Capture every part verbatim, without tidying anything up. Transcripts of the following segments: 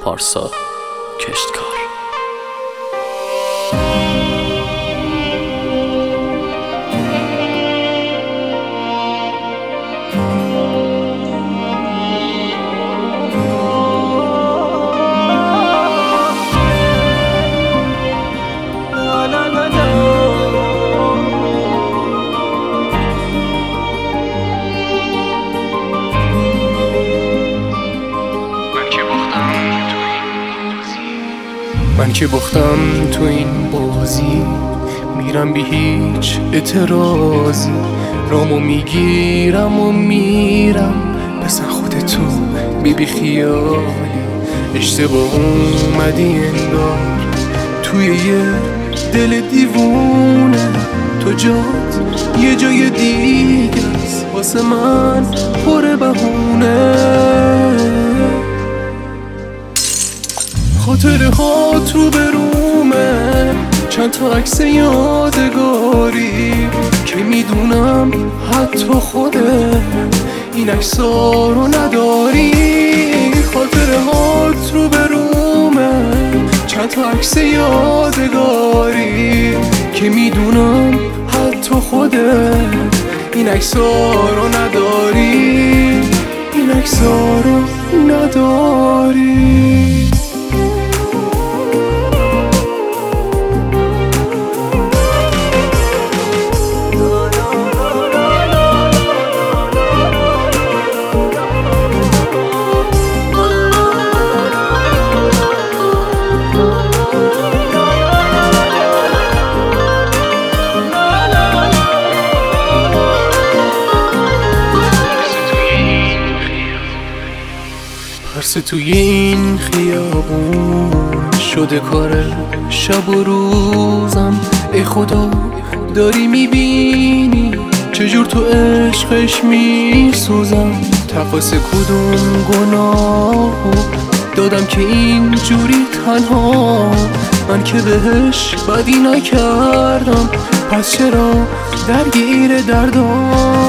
پارسا کشتکار. من که باختم تو این بازی، میرم بی هیچ اعتراضی، رامو میگیرم و میرم. بزن خودتو بی بی خیالی، اشتباه اومدی انگار توی یه دل دیوونه. تو جات یه جای دیگه است، واسه من پر بهونه. خاطره ها تو برومه، چند تا عکس یادگاری که میدونم حتی خودت این عکس‌ها رو نداری. خاطره ها تو برومه، چند تا عکس یادگاری که میدونم حتی خودت این عکس‌ها رو نداری. این عکس‌ها رو نداری. پرسه توی این خیابون شده کار شب و روزم. ای خدا داری میبینی چجور تو عشقش میسوزم. تقاس کدوم گناهو دادم که این جوری تنها، من که بهش بدی نکردم، پس چرا درگیر دردام.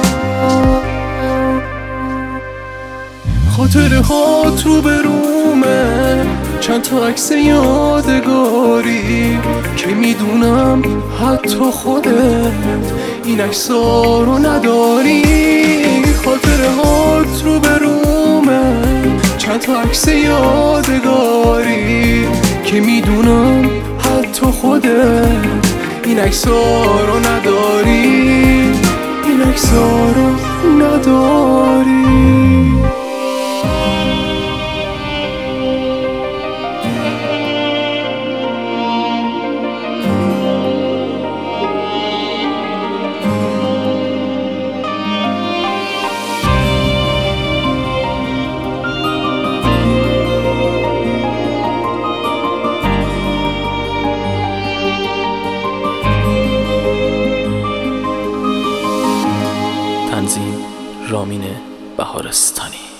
خاطره ها تو برومه، چند تا عکس یادگاری که میدونم حتی خودت این عکس‌ها رو نداری. خاطره ها تو برومه، چند تا عکس یادگاری که میدونم حتی خودت این عکس‌ها رو نداری. این عکس‌ها رو نداری. تنظیم رامین بهارستانی.